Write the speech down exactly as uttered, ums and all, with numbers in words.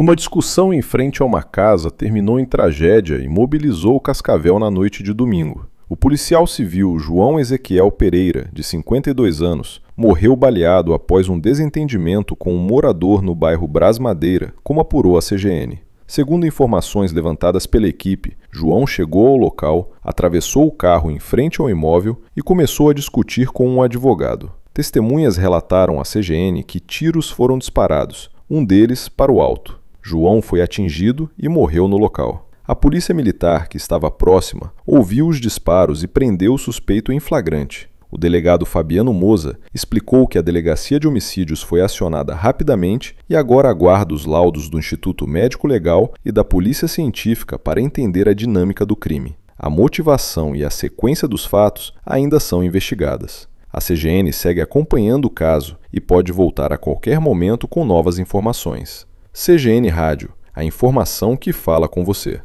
Uma discussão em frente a uma casa terminou em tragédia e mobilizou Cascavel na noite de domingo. O policial civil João Ezequiel Pereira, de cinquenta e dois anos, morreu baleado após um desentendimento com um morador no bairro Brás Madeira, como apurou a C G N. Segundo informações levantadas pela equipe, João chegou ao local, atravessou o carro em frente ao imóvel e começou a discutir com um advogado. Testemunhas relataram à C G N que tiros foram disparados, um deles para o alto. João foi atingido e morreu no local. A polícia militar, que estava próxima, ouviu os disparos e prendeu o suspeito em flagrante. O delegado Fabiano Moza explicou que a Delegacia de Homicídios foi acionada rapidamente e agora aguarda os laudos do Instituto Médico Legal e da Polícia Científica para entender a dinâmica do crime. A motivação e a sequência dos fatos ainda são investigadas. A C G N segue acompanhando o caso e pode voltar a qualquer momento com novas informações. C G N Rádio, a informação que fala com você.